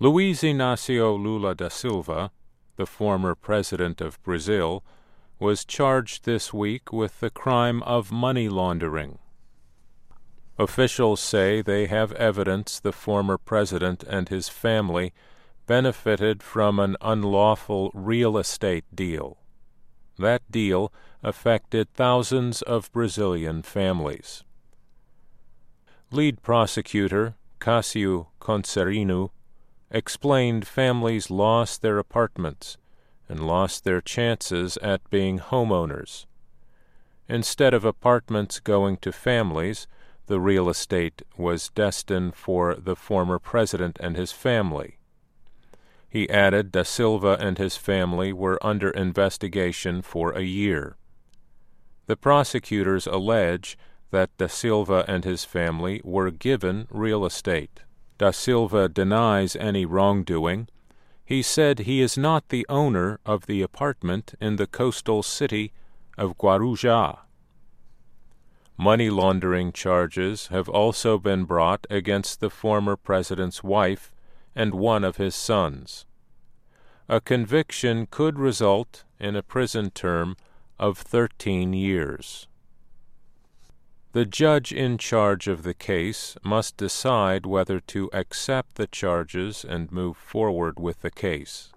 Luiz Inácio Lula da Silva, the former president of Brazil, was charged this week with the crime of money laundering. Officials say they have evidence the former president and his family benefited from an unlawful real estate deal. That deal affected thousands of Brazilian families. Lead prosecutor Cássio Concerino explained families lost their apartments and lost their chances at being homeowners. Instead of apartments going to families, the real estate was destined for the former president and his family. He added Da Silva and his family were under investigation for a year. The prosecutors allege that Da Silva and his family were given real estate. Da Silva denies any wrongdoing. He said he is not the owner of the apartment in the coastal city of Guarujá. Money laundering charges have also been brought against the former president's wife and one of his sons. A conviction could result in a prison term of 13 years. The judge in charge of the case must decide whether to accept the charges and move forward with the case.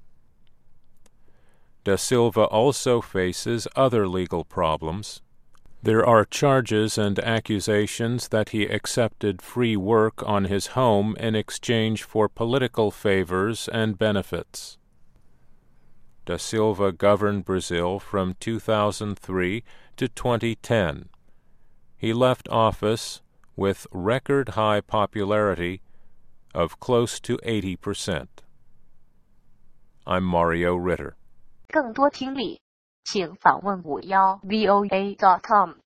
Da Silva also faces other legal problems. There are charges and accusations that he accepted free work on his home in exchange for political favors and benefits. Da Silva governed Brazil from 2003 to 2010. He left office with record-high popularity of close to 80%. I'm Mario Ritter. 更多听力，请访问51voa.com。